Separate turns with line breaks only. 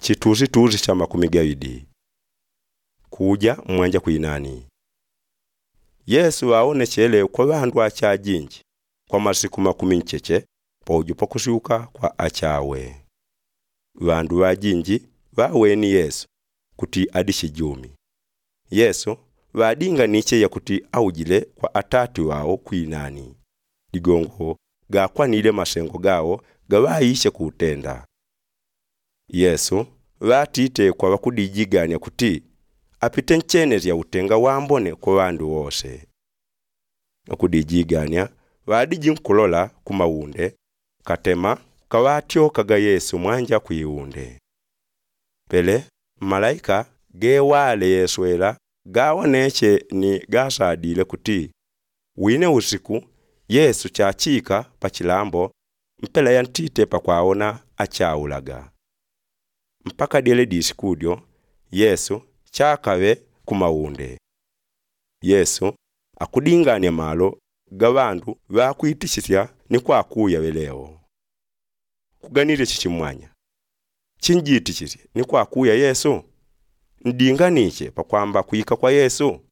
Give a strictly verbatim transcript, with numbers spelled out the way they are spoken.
Chituzi tuzi cha makumi gawidi. Kuja mwanja kuinani. Yesu aonechele kwa bandu achajinji kwa masiku makumi ncheche pojupo kushuka kwa achawe. Bandu bajinji baweni Yesu kuti adishi jumi. Yesu badinga niche ya kuti aujile kwa atatu wao kuinani. Ligongo gakwanile masengo gao gabayishe kutenda. Yesu batite kwa bakudijiganya kuti apite nchenezi ya utenga wambone kwa bandu wose. Nakudijiganya badiji nkulola kumawunde katema kawatyo kaga Yesu mwanja kuiunde. Pele malaika gewale Yesu era gawoneche ni gasadile kuti wine usiku Yesu chachika pachilambo mpela yantite pakwaona achaulaga. Mpaka dile disikudio Yesu chakawe kumawunde. Yesu akudinganya malo gabandu bakwitishisya ni kwa kuya weleo. Kuganire chichimwanya. Chinjiti chisi ni kwa kuya Yesu. Ndinganiche pakwamba kuika kwa Yesu.